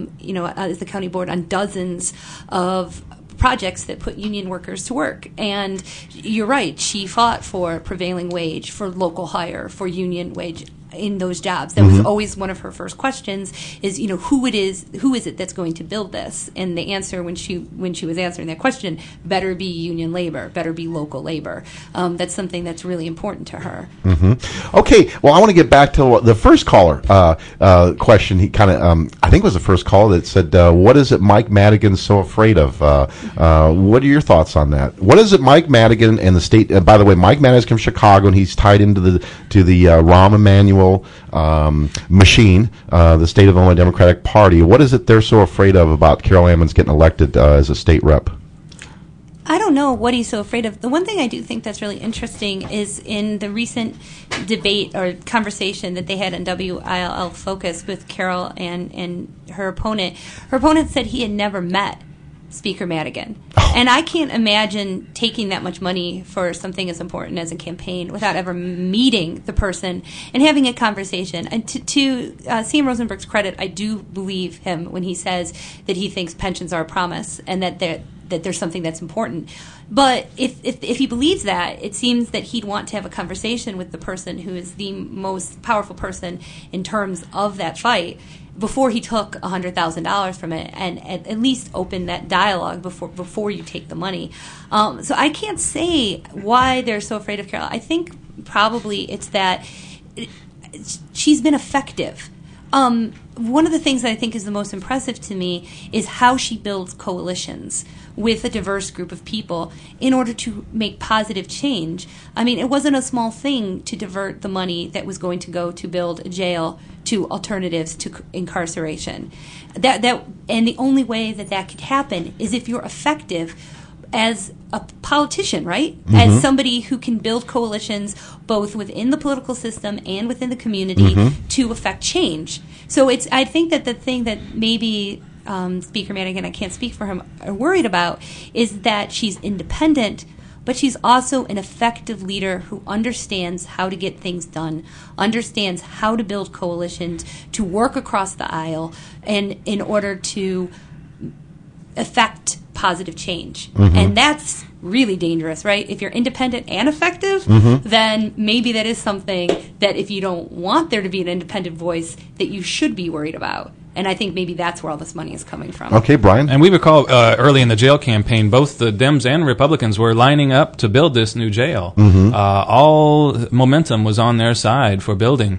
as the county board on dozens of projects that put union workers to work. And you're right, she fought for prevailing wage, for local hire, for union wage in those jobs. That was always one of her first questions, is who is it that's going to build this? And the answer when she was answering that question, better be union labor, better be local labor. That's something that's really important to her. Okay, well, I want to get back to the first caller question. He kind of I think it was the first caller that said, what is it Mike Madigan's so afraid of? What are your thoughts on that? What is it Mike Madigan and the state, by the way, Mike Madigan's from Chicago, and he's tied into the Rahm Emanuel machine, the state of Illinois Democratic Party. What is it they're so afraid of about Carol Ammons getting elected as a state rep? I don't know what he's so afraid of. The one thing I do think that's really interesting is in the recent debate or conversation that they had on WILL Focus with Carol and her opponent. Her opponent said he had never met Speaker Madigan. And I can't imagine taking that much money for something as important as a campaign without ever meeting the person and having a conversation. And to Sam Rosenberg's credit, I do believe him when he says that he thinks pensions are a promise and that there's something that's important. But if he believes that, it seems that he'd want to have a conversation with the person who is the most powerful person in terms of that fight before he took $100,000 from it, and at least open that dialogue before you take the money. So I can't say why they're so afraid of Carol. I think probably it's that she's been effective. One of the things that I think is the most impressive to me is how she builds coalitions with a diverse group of people in order to make positive change. I mean, it wasn't a small thing to divert the money that was going to go to build a jail to alternatives to incarceration. And the only way that could happen is if you're effective as a politician, right? As somebody who can build coalitions both within the political system and within the community to affect change. So I think that the thing that maybe Speaker Madigan, I can't speak for him, are worried about is that she's independent, but she's also an effective leader who understands how to get things done, understands how to build coalitions, to work across the aisle, and in order to affect positive change. And that's really dangerous, right? If you're independent and effective, then maybe that is something that if you don't want there to be an independent voice, that you should be worried about. And I think maybe that's where all this money is coming from. Okay, Brian? And we recall early in the jail campaign, both the Dems and Republicans were lining up to build this new jail. All momentum was on their side for building.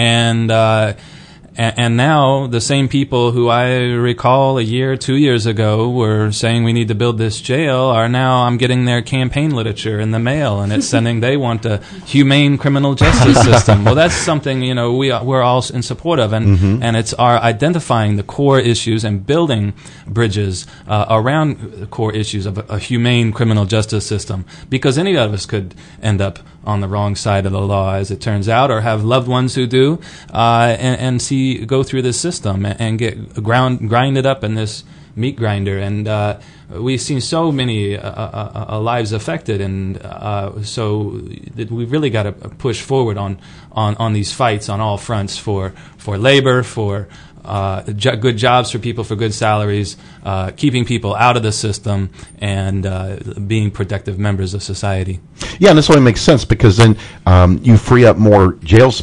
And now the same people who I recall 2 years ago were saying we need to build this jail are now, I'm getting their campaign literature in the mail, and it's sending they want a humane criminal justice system. Well, that's something, we're all in support of, and it's our identifying the core issues and building bridges around the core issues of a humane criminal justice system, because any of us could end up on the wrong side of the law, as it turns out, or have loved ones who do, and go through this system and get grinded up in this meat grinder. And we've seen so many lives affected, and so we've really got to push forward on these fights on all fronts for labor, for good jobs for people, for good salaries, keeping people out of the system, and being productive members of society. Yeah, and this only makes sense because then you free up more jail